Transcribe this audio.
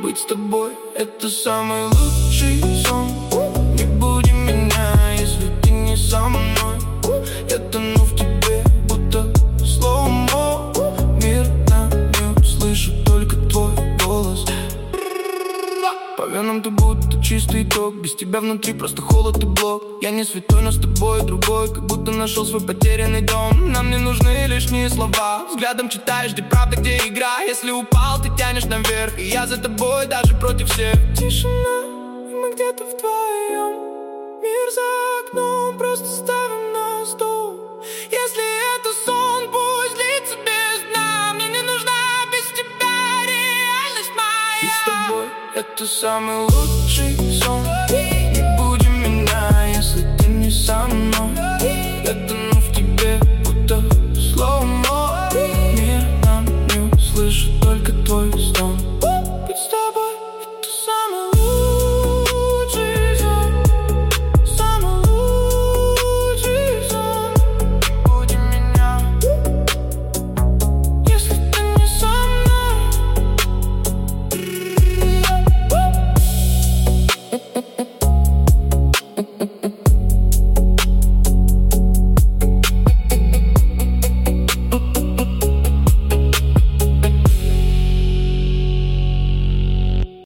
Быть с тобой — это самый лучший сон. Не буди меня, если ты не со мной. Я тону в тебе, будто слоумо. Мир на мьют, слышу только твой голос. По венам ты будто чистый ток. Без тебя внутри просто холод и блок. Я не святой, но с тобой другой. Как будто нашел свой потерянный дом. Нам не нужны лишние слова. Взглядом читаешь, где правда, где игра. Если упал, ты тянешь наверх. И я за тобой даже против всех. Тишина, и мы где-то вдвоем. Мир за окном, просто ставим на стол. Если это сон, пусть длится без дна. Мне не нужна без тебя реальность моя. Быть с тобой — это самый лучший сон. Не буди меня, если ты не со мной.